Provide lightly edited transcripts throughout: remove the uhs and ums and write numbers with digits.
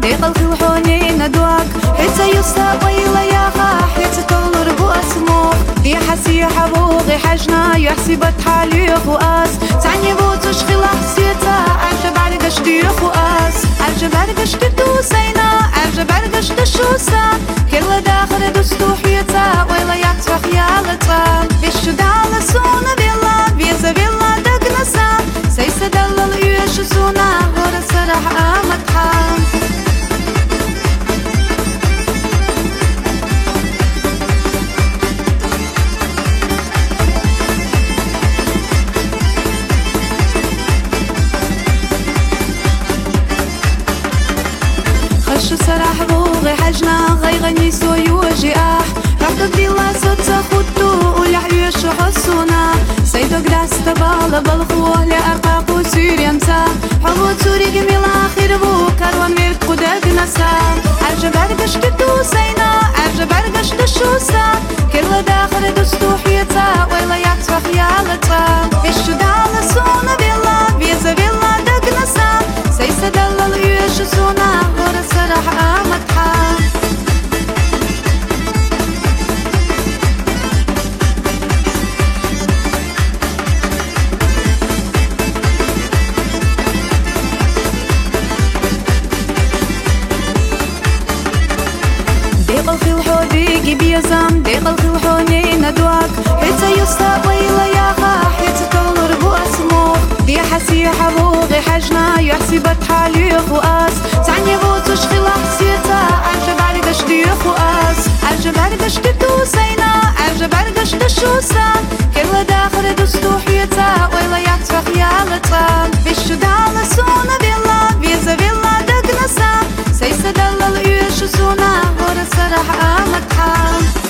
ديق الخوحوني ندواك حتى يسا ويلا يا خا حتى تولر بو اسمو دي حسي حبوغي حجنا يحسبت حالي خواس تعني بو تشخي لحسيتا عجب عرقش دي خواس عجب عرقش تدوسينا عجب عرقش تشوسا كل داخل دوستو حيتا ويلا يعتوى خيالتا بيشو دالا سونا بيلا بيزا بيلا دقنسا سيسا دلل يوشو سونا ورا سرح آمتحا خشو سرح بوغي حجنا غيغني سوي وجياح رحت بيلا صوت خطو ولحيوش حسونا سيدو قداس تبالا بالخوه لأرقاق وسيريمتا حبوت سوري جميل آخر بو كاروان ميرت قدك نسا عجب عرقش تدوسينا عجب عرقش تشوسا كل داخل دوستو حيتا ويلا يعتوى خيالتا بيشو دالا سونا بيلا بيزا بيلا دك نسا سيسا دلل يوشو سونا ورا سرح آمتحا ديق الخوحو ديقي بيزام ديق الخوحوني ندواك حتى يسا ويلا يا خا حتى تولر بو اسمو دي حسي حبوغي حجنا يحسبت حالي خواس تعني بو تشخي لحسيتا عجب عرقش دي خواس عجب عرقش تدوسينا عجب عرقش تشوسا كل داخل دوستو حيتا ويلا يعتوى خيالتا بيشو دالا سونا بيلا بيزا بيلا دقنسا سيسا دلل يوشو سونا ورا سرح آمتحا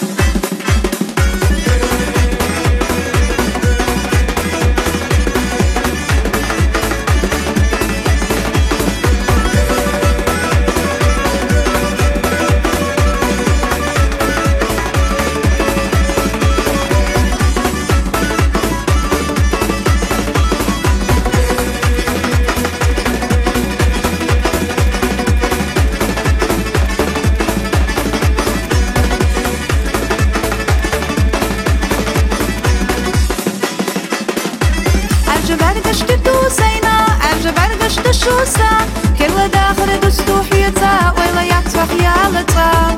عجب عرقش تدوسينا عجب عرقش تشوسا كل داخل دوستو حيتا ويلا يعتوى خيالتا